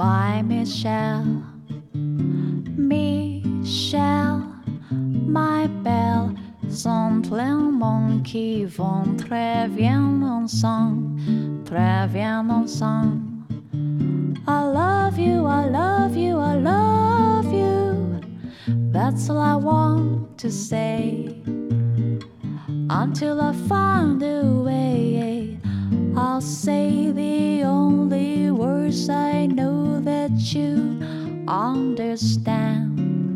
by Michelle. Michelle, my belle, sont plein monde qui vont très bien ensemble, très bien ensemble. I love you, I love you, I love you. That's all I want to say. Until I find a way, I'll say the only words I know that you understand.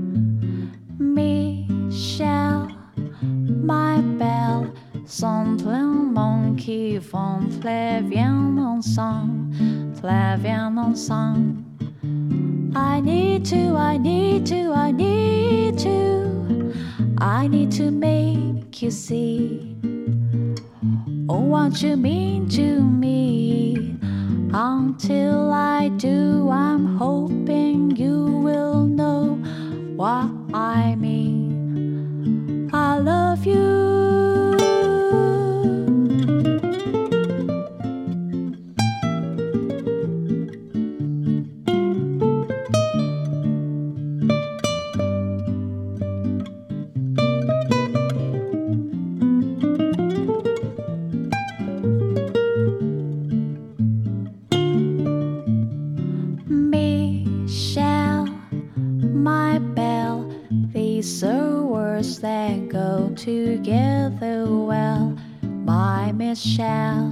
Michelle, my belle, sont plein monde qui vont très bien ensemble, très bien ensemble. I need to, I need to, I need to, I need to make you see oh, what you mean to me. Until I do, I'm hoping you will know what I mean. I love you. Michelle, my belle, these are words that go together well. My Michelle,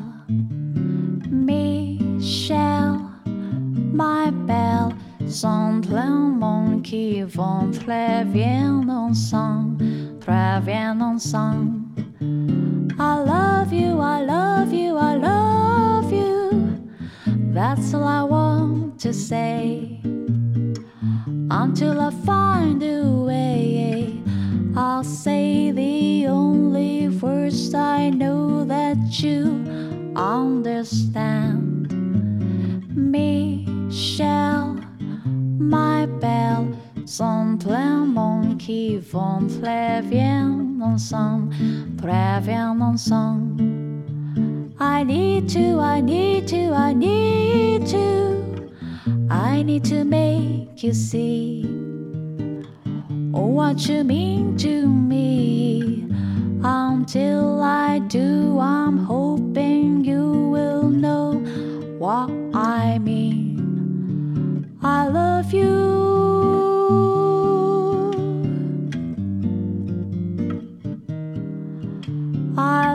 Michelle, my belle, sont plein monde qui vont très bien ensemble, très bien ensemble. I love you, I love you, I love you. That's all I want to say. Until I find a way, I'll say the only words I know that you understand. Michelle, my belle, sont plein monde qui vont très bien ensemble, très bien ensemble. I need to, I need to, I need to, I need to make you see oh, what you mean to me. Until I do, I'm hoping you will know what I mean. I love you. I